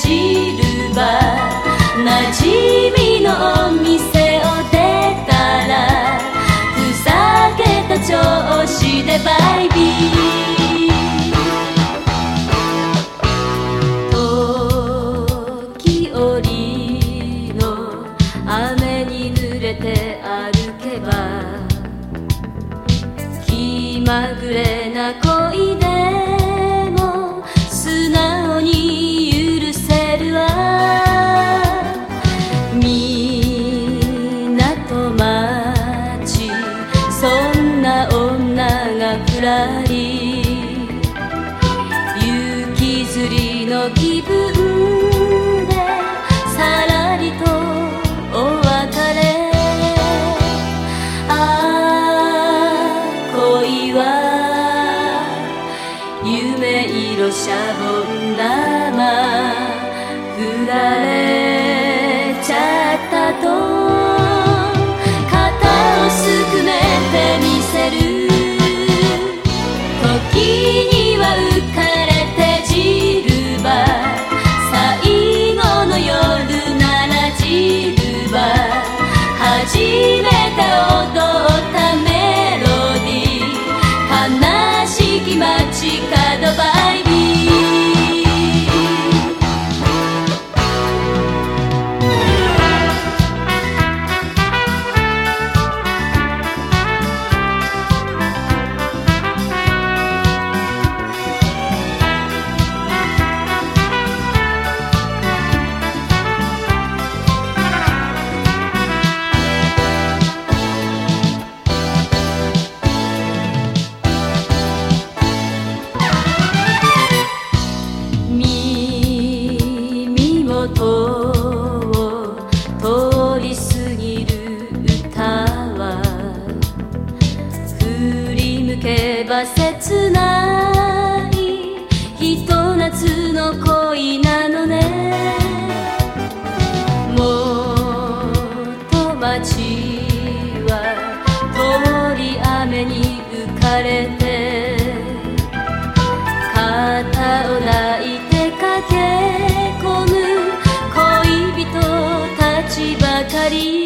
シルバーなじみのお店を出たらふざけた調子でバイビー時折の雨に濡れて歩けば気まぐれな恋でも素直に許せるわ港町そんな女がふらり雪吊りの気分でさらりとお別れ恋は夢色シャボン玉振られちゃったと肩をすくめてみせる時には浮かれてジルバ最後の夜ならジルバ初めて踊ったメロディー悲しき街角バイビーを通り過ぎる歌は振り向けば切ないひと夏の恋なのね元町は通り雨に浮かれて肩を抱いて駆け込む恋人たちばかり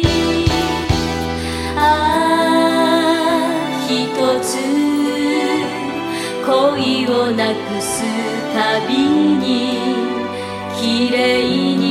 一つ恋をなくすたびに綺麗に